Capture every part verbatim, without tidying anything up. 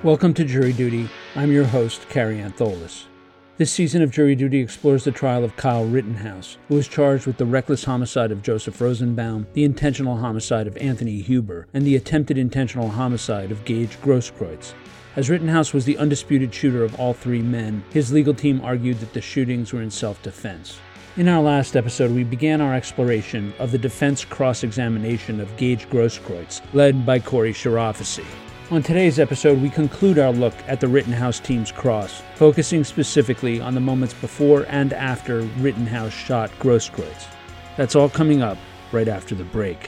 Welcome to Jury Duty. I'm your host, Carrie Antholis. This season of Jury Duty explores the trial of Kyle Rittenhouse, who was charged with the reckless homicide of Joseph Rosenbaum, the intentional homicide of Anthony Huber, and the attempted intentional homicide of Gage Grosskreutz. As Rittenhouse was the undisputed shooter of all three men, his legal team argued that the shootings were in self-defense. In our last episode, we began our exploration of the defense cross-examination of Gage Grosskreutz, led by Corey Chirafisi. On today's episode, we conclude our look at the Rittenhouse team's cross, focusing specifically on the moments before and after Rittenhouse shot Grosskreutz. That's all coming up right after the break.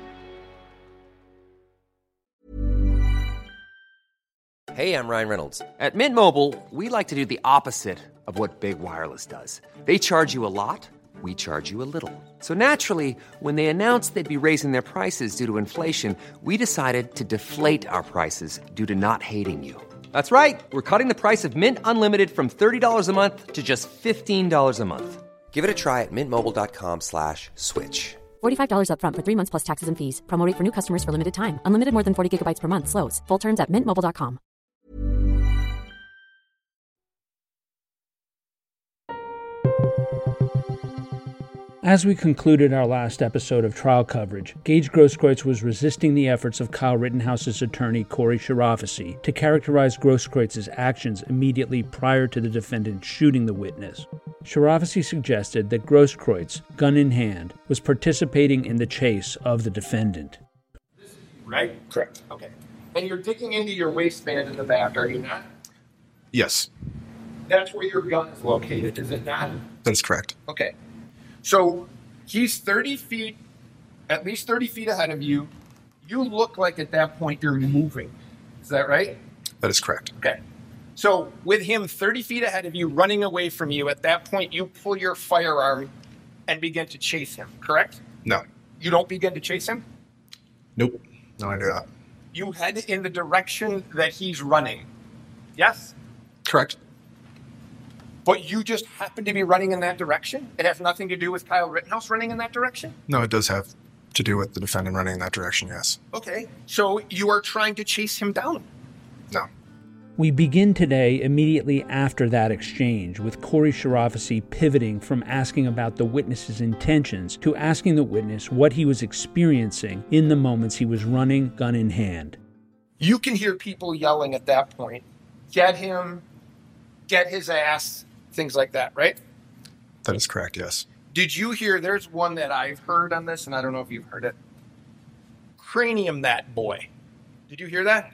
Hey, I'm Ryan Reynolds. At Mint Mobile, we like to do the opposite of what Big Wireless does. They charge you a lot, we charge you a little. So naturally, when they announced they'd be raising their prices due to inflation, we decided to deflate our prices due to not hating you. That's right. We're cutting the price of Mint Unlimited from thirty dollars a month to just fifteen dollars a month. Give it a try at mintmobile.com slash switch. forty-five dollars up front for three months plus taxes and fees. Promo rate for new customers for limited time. Unlimited more than forty gigabytes per month. Slows full terms at mint mobile dot com. As we concluded our last episode of trial coverage, Gage Grosskreutz was resisting the efforts of Kyle Rittenhouse's attorney Corey Chirafisi to characterize Grosskreitz's actions immediately prior to the defendant shooting the witness. Chirafisi suggested that Grosskreutz, gun in hand, was participating in the chase of the defendant. Right? Correct. Okay. And you're digging into your waistband in the back, are you not? Yes, That's where your gun is located, is it not? that's correct. Okay. So he's thirty feet, at least thirty feet ahead of you. You look like at that point you're moving. Is that right? That is correct. Okay. So with him thirty feet ahead of you, running away from you, at that point you pull your firearm and begin to chase him, correct? No. You don't begin to chase him? Nope. No, I do not. You head in the direction that he's running. Yes? Correct. But you just happen to be running in that direction? It has nothing to do with Kyle Rittenhouse running in that direction? No, it does have to do with the defendant running in that direction, yes. Okay. So you are trying to chase him down? No. We begin today immediately after that exchange, with Corey Chirafisi pivoting from asking about the witness's intentions to asking the witness what he was experiencing in the moments he was running, gun in hand. You can hear people yelling at that point, get him, get his ass, things like that, right? That is correct, yes. Did you hear, there's one that I've heard on this, and I don't know if you've heard it. Cranium that boy. Did you hear that?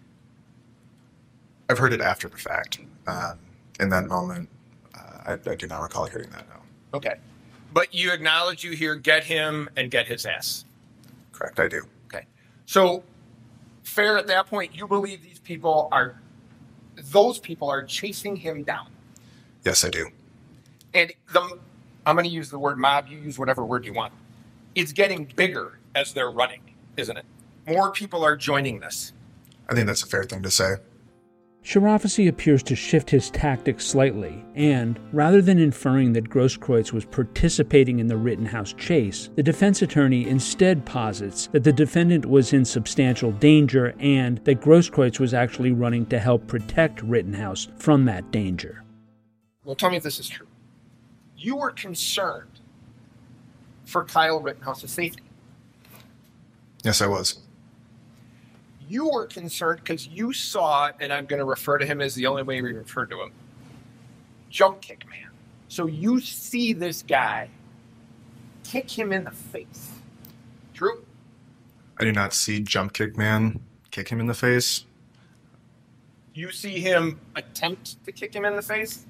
I've heard it after the fact. Uh, in that moment, uh, I, I do not recall hearing that, no. Okay. But you acknowledge you hear get him and get his ass. Correct, I do. Okay. So, fair at that point, you believe these people are, those people are chasing him down. Yes, I do. And the, I'm going to use the word mob, you use whatever word you want. It's getting bigger as they're running, isn't it? More people are joining this. I think that's a fair thing to say. Chirafisi appears to shift his tactics slightly, and, rather than inferring that Grosskreutz was participating in the Rittenhouse chase, the defense attorney instead posits that the defendant was in substantial danger and that Grosskreutz was actually running to help protect Rittenhouse from that danger. Well, tell me if this is true. You were concerned for Kyle Rittenhouse's safety. Yes, I was. You were concerned because you saw, and I'm going to refer to him as the only way we refer to him, jump kick man. So you see this guy kick him in the face. True? I do not see Jump Kick Man kick him in the face. You see him attempt to kick him in the face?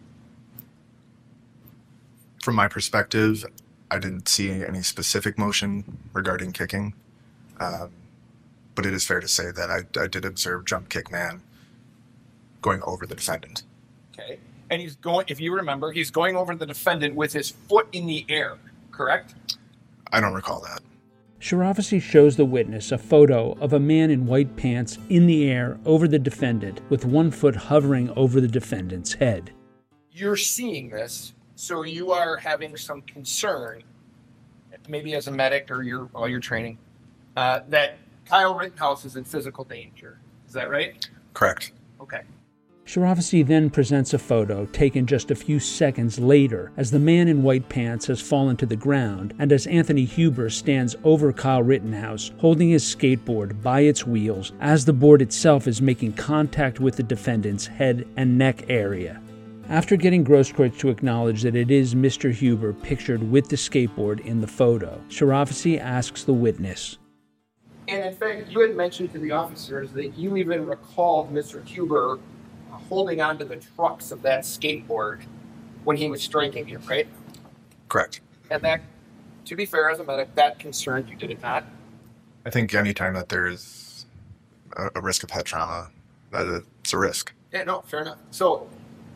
From my perspective, I didn't see any specific motion regarding kicking. Um, but it is fair to say that I, I did observe Jump Kick Man going over the defendant. Okay. And he's going, if you remember, he's going over the defendant with his foot in the air, correct? I don't recall that. Chirafisi shows the witness a photo of a man in white pants in the air over the defendant with one foot hovering over the defendant's head. You're seeing this, so you are having some concern, maybe as a medic or your while you're training, uh, that Kyle Rittenhouse is in physical danger. Is that right? Correct. Okay. Sharafi then presents a photo taken just a few seconds later as the man in white pants has fallen to the ground and as Anthony Huber stands over Kyle Rittenhouse holding his skateboard by its wheels as the board itself is making contact with the defendant's head and neck area. After getting Grosskreutz to acknowledge that it is Mister Huber pictured with the skateboard in the photo, Sharafi asks the witness. And in fact, you had mentioned to the officers that you even recalled Mister Huber holding onto the trucks of that skateboard when he was striking you, right? Correct. And that, to be fair, as a medic, that concerned you, did it not? I think anytime that there's a, a risk of head trauma, that it's a risk. Yeah, no, fair enough. So,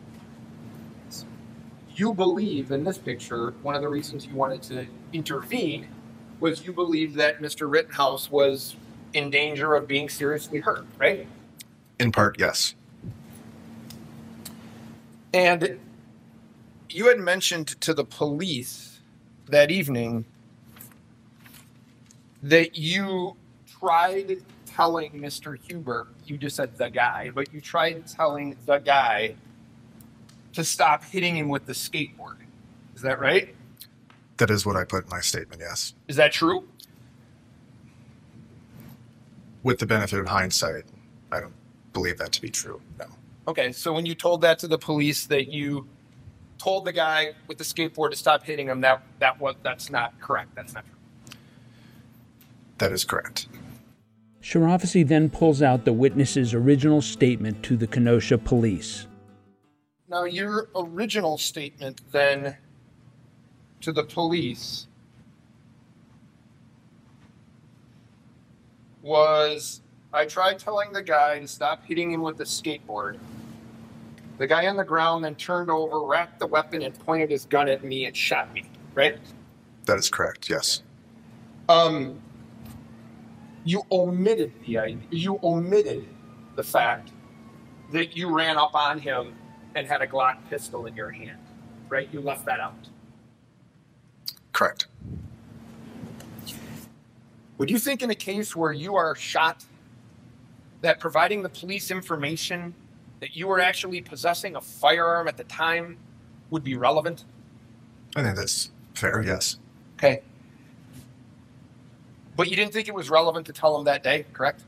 you believe in this picture, one of the reasons you wanted to intervene was you believed that Mister Rittenhouse was in danger of being seriously hurt, right? In part, yes. And you had mentioned to the police that evening that you tried telling Mister Huber, you just said the guy, but you tried telling the guy to stop hitting him with the skateboard. Is that right? That is what I put in my statement, yes. Is that true? With the benefit of hindsight, I don't believe that to be true, no. Okay, so when you told that to the police that you told the guy with the skateboard to stop hitting him, that that was that's not correct. That's not true. That is correct. Sharafi then pulls out the witness's original statement to the Kenosha police. Now, your original statement then to the police was, I tried telling the guy to stop hitting him with the skateboard. The guy on the ground then turned over, racked the weapon, and pointed his gun at me and shot me, right? That is correct, yes. Um, you omitted the idea, you omitted the fact that you ran up on him and had a Glock pistol in your hand, right? You left that out. Correct. Would you think in a case where you are shot that providing the police information that you were actually possessing a firearm at the time would be relevant? I think that's fair, yes. Okay. But you didn't think it was relevant to tell him that day, correct?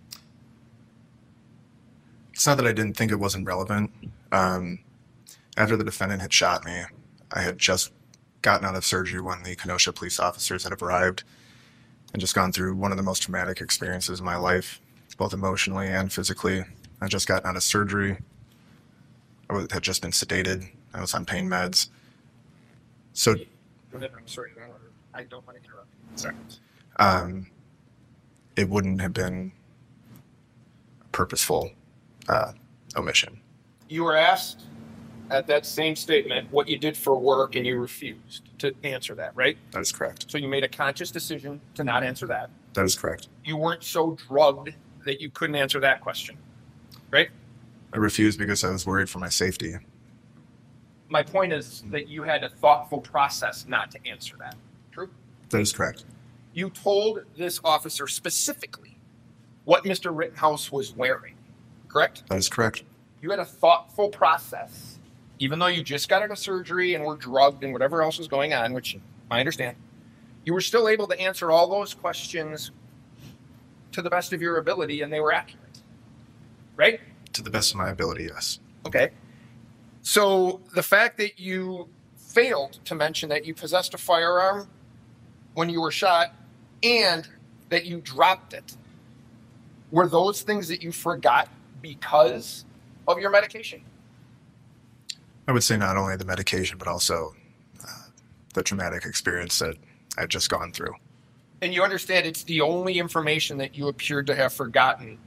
It's not that I didn't think it wasn't relevant. Um, after the defendant had shot me, I had just gotten out of surgery when the Kenosha police officers had arrived and just gone through one of the most traumatic experiences of my life, both emotionally and physically. I just gotten out of surgery. I had just been sedated. I was on pain meds. So, Go ahead. I'm sorry. I don't want to interrupt. Sorry. Um, it wouldn't have been a purposeful uh, omission. You were asked at that same statement what you did for work, and you refused to answer that, right? That is correct. So you made a conscious decision to not answer that. That is correct. You weren't so drugged that you couldn't answer that question, right? I refused because I was worried for my safety. My point is that you had a thoughtful process not to answer that. True? That is correct. You told this officer specifically what Mister Rittenhouse was wearing, correct? That is correct. You had a thoughtful process, even though you just got out of surgery and were drugged and whatever else was going on, which I understand. You were still able to answer all those questions to the best of your ability, and they were accurate, right? To the best of my ability, yes. Okay. So the fact that you failed to mention that you possessed a firearm when you were shot and that you dropped it, were those things that you forgot because of your medication? I would say not only the medication, but also uh, the traumatic experience that I'd just gone through. And you understand it's the only information that you appeared to have forgotten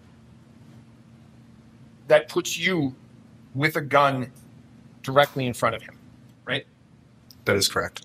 that puts you with a gun directly in front of him, right? That is correct.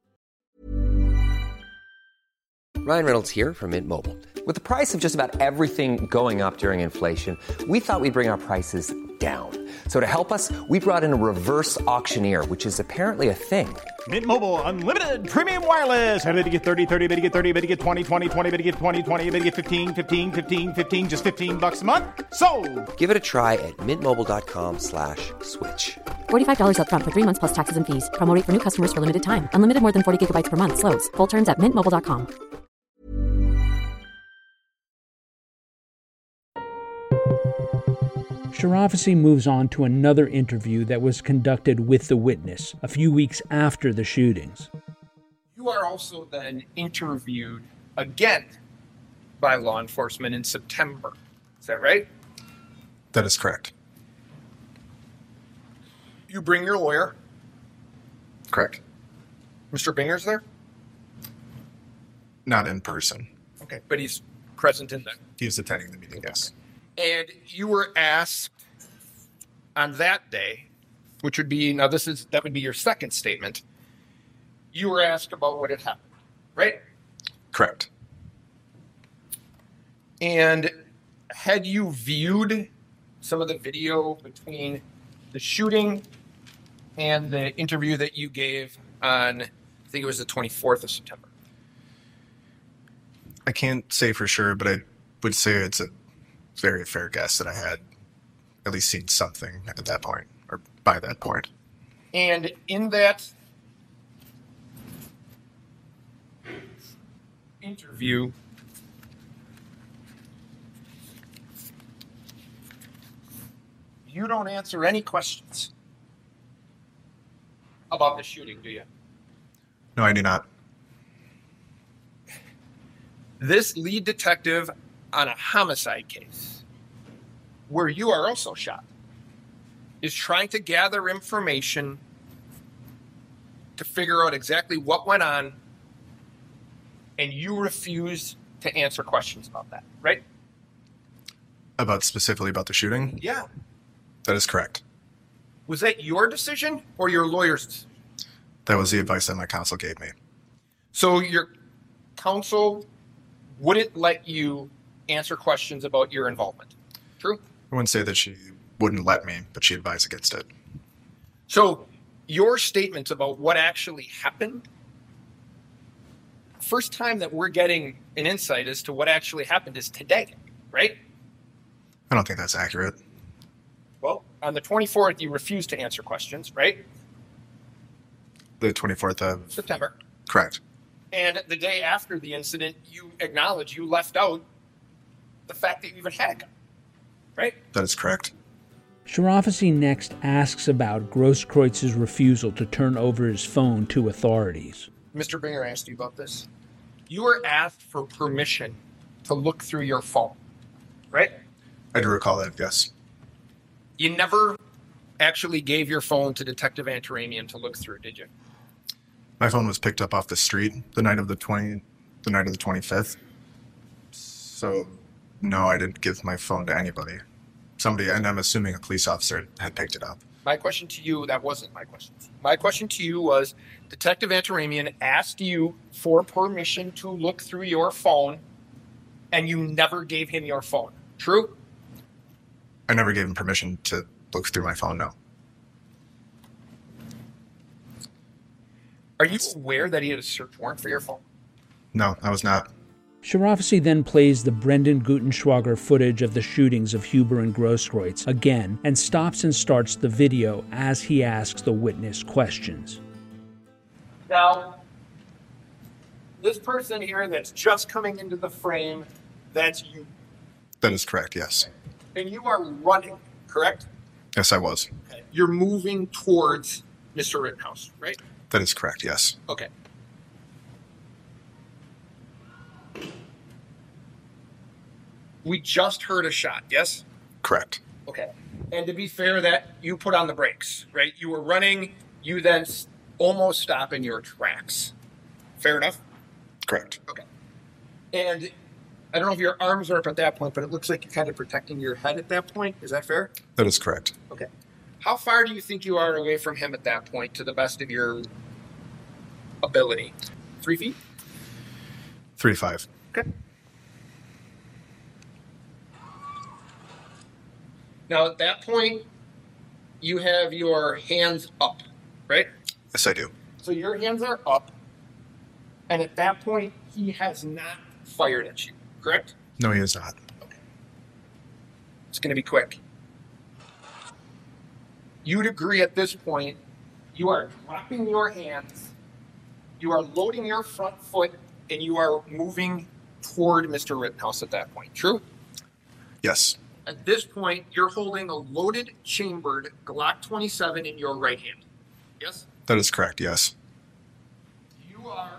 Ryan Reynolds here from Mint Mobile. With the price of just about everything going up during inflation, we thought we'd bring our prices down. So to help us, we brought in a reverse auctioneer, which is apparently a thing. Mint Mobile Unlimited Premium Wireless. How to get thirty, thirty, how to get thirty, how to get twenty, twenty, twenty, how to get twenty, twenty, how to get fifteen, fifteen, fifteen, fifteen, just fifteen bucks a month? Sold! Give it a try at mintmobile.com slash switch. forty-five dollars up front for three months plus taxes and fees. Promo rate for new customers for limited time. Unlimited more than forty gigabytes per month. Slows full terms at mint mobile dot com. Shirafisi moves on to another interview that was conducted with the witness a few weeks after the shootings. You are also then interviewed again by law enforcement in September. Is that right? That is correct. You bring your lawyer. Correct. Mister Binger's there? Not in person. Okay, but he's present in that. He's attending the meeting, yes. And you were asked on that day, which would be, now this is, that would be your second statement. You were asked about what had happened, right? Correct. And had you viewed some of the video between the shooting and the interview that you gave on, I think it was the twenty-fourth of September? I can't say for sure, but I would say it's a very fair guess that I had at least seen something at that point, or by that point. And in that interview, you don't answer any questions about the shooting, do you? No, I do not. This lead detective on a homicide case, where you are also shot, is trying to gather information to figure out exactly what went on, and you refuse to answer questions about that, right? About specifically about the shooting? Yeah. That is correct. Was that your decision or your lawyer's decision? That was the advice that my counsel gave me. So your counsel wouldn't let you answer questions about your involvement. True? I wouldn't say that she wouldn't let me, but she advised against it. So your statements about what actually happened, first time that we're getting an insight as to what actually happened is today, right? I don't think that's accurate. Well, on the twenty-fourth, you refused to answer questions, right? The twenty-fourth of September. Correct. And the day after the incident, you acknowledge you left out the fact that you even had a gun, right? That is correct. Shirafisi next asks about Grosskreuz's refusal to turn over his phone to authorities. Mister Binger asked you about this. You were asked for permission to look through your phone, right? I do recall that, yes. You never actually gave your phone to Detective Antaramian to look through, did you? My phone was picked up off the street the night of the twenty, the night of the twenty-fifth. So, no, I didn't give my phone to anybody. Somebody, and I'm assuming a police officer, had picked it up. My question to you, that wasn't my question. My question to you was, Detective Antaramian asked you for permission to look through your phone, and you never gave him your phone. True? I never gave him permission to look through my phone, no. Are you aware that he had a search warrant for your phone? No, I was not. Shirafisi then plays the Brendan Gutenschwager footage of the shootings of Huber and Grosskreutz again and stops and starts the video as he asks the witness questions. Now, this person here that's just coming into the frame, that's you. That is correct, yes. And you are running, correct? Yes, I was. Okay. You're moving towards Mister Rittenhouse, right? That is correct, yes. Okay. We just heard a shot, yes? Correct. Okay. And to be fair, that you put on the brakes, right? You were running, you then s- almost stop in your tracks. Fair enough? Correct. Okay. And I don't know if your arms are up at that point, but it looks like you're kind of protecting your head at that point. Is that fair? That is correct. Okay. How far do you think you are away from him at that point, to the best of your ability? Three feet? Three to five. Okay. Now, at that point, you have your hands up, right? Yes, I do. So your hands are up, and at that point, he has not fired at you, correct? No, he is not. Okay. It's going to be quick. You'd agree at this point, you are dropping your hands, you are loading your front foot, and you are moving toward Mister Rittenhouse at that point, true? Yes. At this point, you're holding a loaded, chambered Glock twenty-seven in your right hand. Yes? That is correct, yes. You are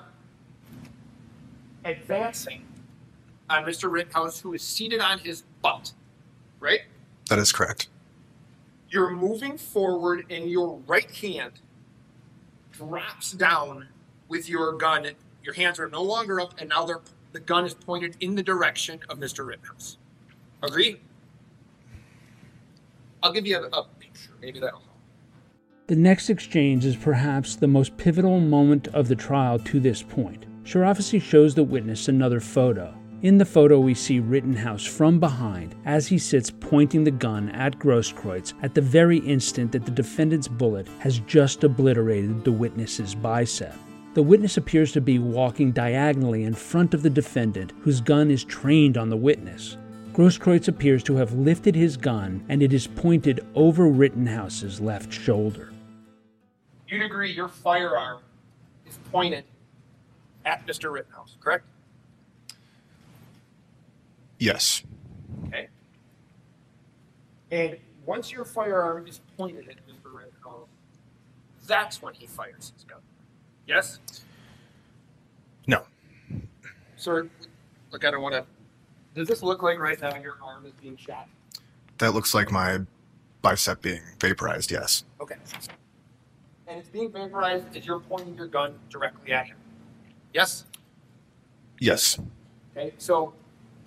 advancing on Mister Rittenhouse, who is seated on his butt, right? That is correct. You're moving forward, and your right hand drops down with your gun. Your hands are no longer up, and now they're, the gun is pointed in the direction of Mister Rittenhouse. Agree? I'll give you a, a picture. Maybe that'll help. The next exchange is perhaps the most pivotal moment of the trial to this point. Sharafi shows the witness another photo. In the photo, we see Rittenhouse from behind as he sits pointing the gun at Grosskreutz at the very instant that the defendant's bullet has just obliterated the witness's bicep. The witness appears to be walking diagonally in front of the defendant, whose gun is trained on the witness. Grosskreutz appears to have lifted his gun, and it is pointed over Rittenhouse's left shoulder. You'd agree your firearm is pointed at Mister Rittenhouse, correct? Yes. Okay. And once your firearm is pointed at Mister Rittenhouse, that's when he fires his gun. Yes? No. Sir, look, I don't want to... Does this look like right now your arm is being shot? That looks like my bicep being vaporized, yes. Okay. And it's being vaporized as you're pointing your gun directly at him. Yes? Yes. Okay, so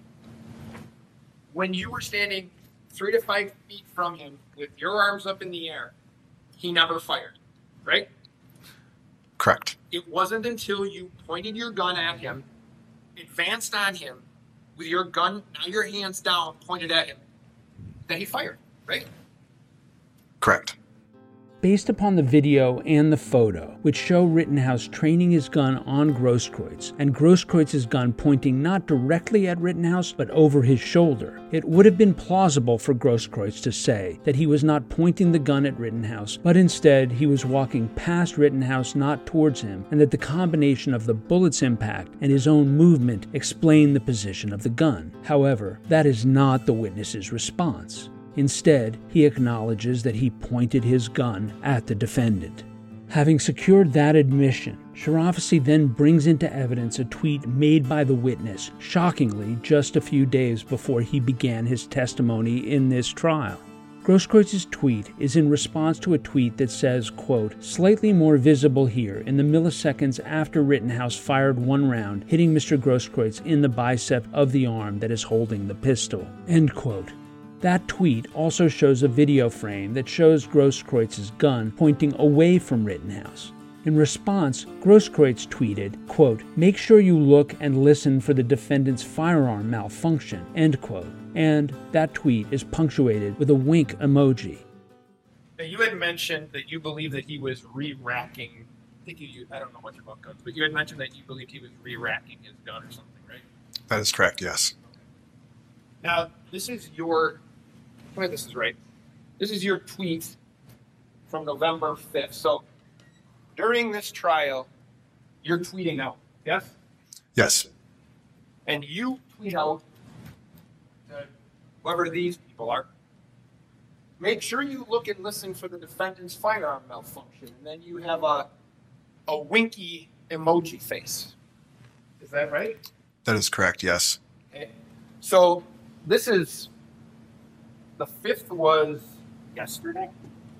when you were standing three to five feet from him with your arms up in the air, he never fired, right? Correct. It wasn't until you pointed your gun at him, advanced on him, with your gun, now your hands down, pointed at him, that he fired, right? Correct. Based upon the video and the photo, which show Rittenhouse training his gun on Grosskreutz, and Grosskreutz's gun pointing not directly at Rittenhouse, but over his shoulder, it would have been plausible for Grosskreutz to say that he was not pointing the gun at Rittenhouse, but instead he was walking past Rittenhouse, not towards him, and that the combination of the bullet's impact and his own movement explained the position of the gun. However, that is not the witness's response. Instead, he acknowledges that he pointed his gun at the defendant. Having secured that admission, Sharafi then brings into evidence a tweet made by the witness, shockingly just a few days before he began his testimony in this trial. Grosskreuz's tweet is in response to a tweet that says, quote, "Slightly more visible here in the milliseconds after Rittenhouse fired one round, hitting Mister Grosskreutz in the bicep of the arm that is holding the pistol," end quote. That tweet also shows a video frame that shows Grosskreutz's gun pointing away from Rittenhouse. In response, Grosskreutz tweeted, quote, "Make sure you look and listen for the defendant's firearm malfunction," end quote. And that tweet is punctuated with a wink emoji. Now, you had mentioned that you believe that he was re-racking, I think you, I don't know much about guns, but you had mentioned that you believed he was re-racking his gun or something, right? That is correct, yes. Now, this is your, tell me if this is right. This is your tweet from November fifth. So during this trial, you're tweeting out, yes? Yes. And you tweet out to whoever these people are, make sure you look and listen for the defendant's firearm malfunction. And then you have a, a winky emoji face. Is that right? That is correct, yes. Okay. So this is, the fifth was yesterday?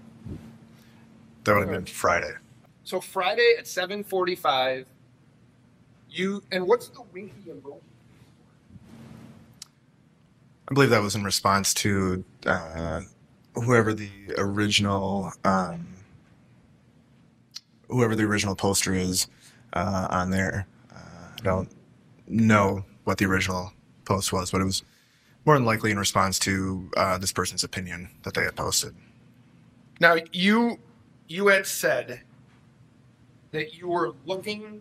That would have been Friday. So Friday at seven forty-five, you, and what's the winky emoji? I believe that was in response to uh, whoever the original um, whoever the original poster is uh, on there. Uh, I don't know what the original post was, but it was more than likely in response to uh, this person's opinion that they had posted. Now, you you had said that you were looking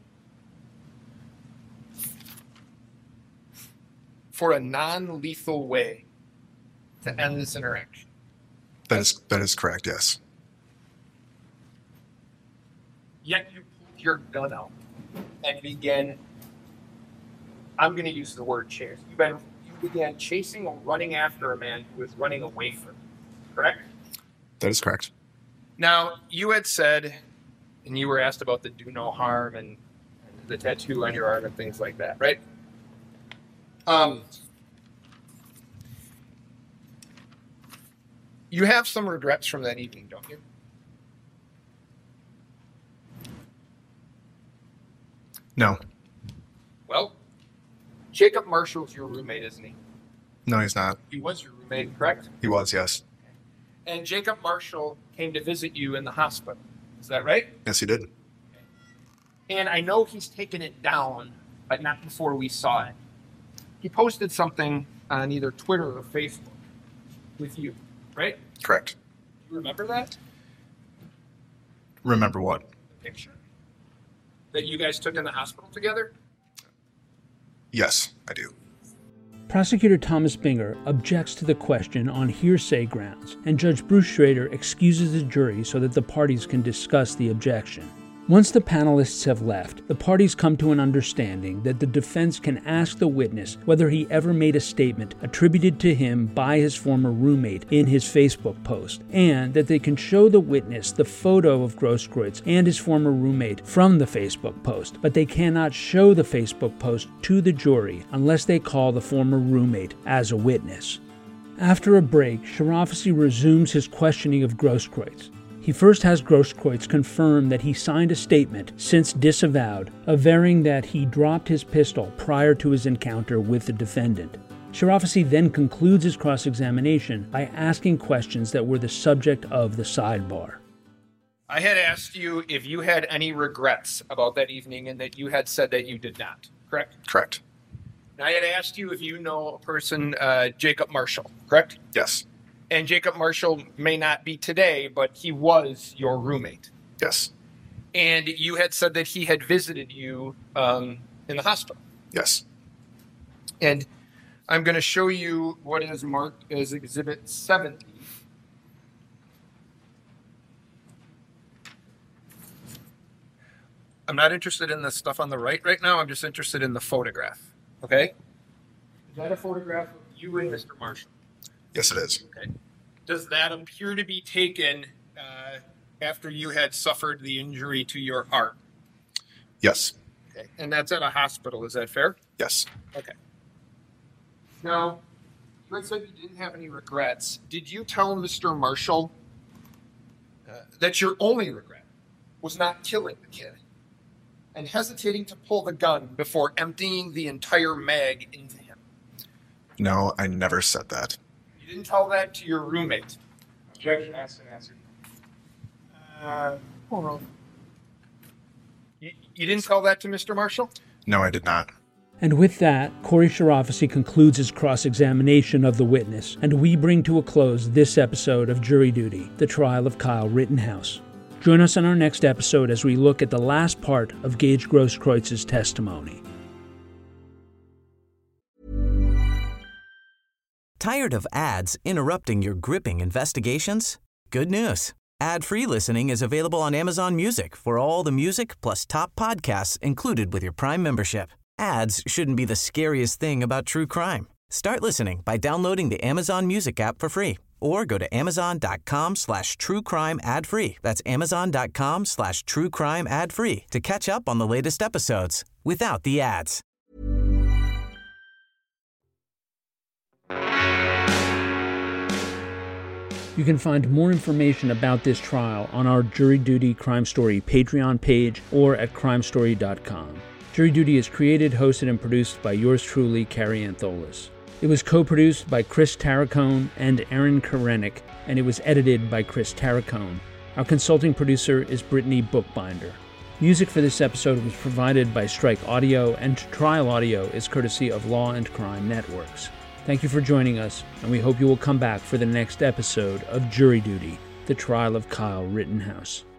for a non-lethal way to end this interaction. That is that is correct, yes. Yet you pulled your gun out and began, I'm going to use the word chase. You been you began chasing or running after a man who was running away from you, correct? That is correct. Now, you had said, and you were asked about the do no harm and the tattoo on your arm and things like that, right? Um, you have some regrets from that evening, don't you? No. Well, Jacob Marshall's your roommate, isn't he? No, he's not. He was your roommate, correct? He was, yes. And Jacob Marshall came to visit you in the hospital. Is that right? Yes, he did. And I know he's taken it down, but not before we saw it. He posted something on either Twitter or Facebook with you, right? Correct. You remember that? Remember what? The picture that you guys took in the hospital together? Yes, I do. Prosecutor Thomas Binger objects to the question on hearsay grounds, and Judge Bruce Schrader excuses the jury so that the parties can discuss the objection. Once the panelists have left, the parties come to an understanding that the defense can ask the witness whether he ever made a statement attributed to him by his former roommate in his Facebook post, and that they can show the witness the photo of Grosskreutz and his former roommate from the Facebook post, but they cannot show the Facebook post to the jury unless they call the former roommate as a witness. After a break, Sharafi resumes his questioning of Grosskreutz. He first has Grosskreutz confirm that he signed a statement, since disavowed, averring that he dropped his pistol prior to his encounter with the defendant. Sharafi then concludes his cross-examination by asking questions that were the subject of the sidebar. I had asked you if you had any regrets about that evening, and that you had said that you did not, correct? Correct. And I had asked you if you know a person, uh, Jacob Marshall, correct? Yes. And Jacob Marshall may not be today, but he was your roommate. Yes. And you had said that he had visited you um, in the hospital. Yes. And I'm going to show you what is marked as Exhibit seventy. I'm not interested in the stuff on the right right now. I'm just interested in the photograph. Okay? Is that a photograph of you and Mister Marshall? Yes, it is. Okay. Does that appear to be taken uh, after you had suffered the injury to your arm? Yes. Okay. And that's at a hospital. Is that fair? Yes. Okay. Now, you had said you didn't have any regrets. Did you tell Mister Marshall uh, that your only regret was not killing the kid and hesitating to pull the gun before emptying the entire mag into him? No, I never said that. You didn't tell that to your roommate. Objection, asked and answered. Uh, hold on. You, you didn't tell that to Mister Marshall? No, I did not. And with that, Corey Sharafi concludes his cross-examination of the witness, and we bring to a close this episode of Jury Duty, the trial of Kyle Rittenhouse. Join us on our next episode as we look at the last part of Gage Grosskreuz's testimony. Tired of ads interrupting your gripping investigations? Good news. Ad-free listening is available on Amazon Music for all the music plus top podcasts included with your Prime membership. Ads shouldn't be the scariest thing about true crime. Start listening by downloading the Amazon Music app for free or go to amazon.com slash true crime ad free. That's amazon.com slash true crime ad free to catch up on the latest episodes without the ads. You can find more information about this trial on our Jury Duty Crime Story Patreon page or at crime story dot com. Jury Duty is created, hosted, and produced by yours truly, Carrie Antholis. It was co-produced by Chris Tarracone and Aaron Karenik, and it was edited by Chris Tarracone. Our consulting producer is Brittany Bookbinder. Music for this episode was provided by Strike Audio, and Trial Audio is courtesy of Law and Crime Networks. Thank you for joining us, and we hope you will come back for the next episode of Jury Duty, the trial of Kyle Rittenhouse.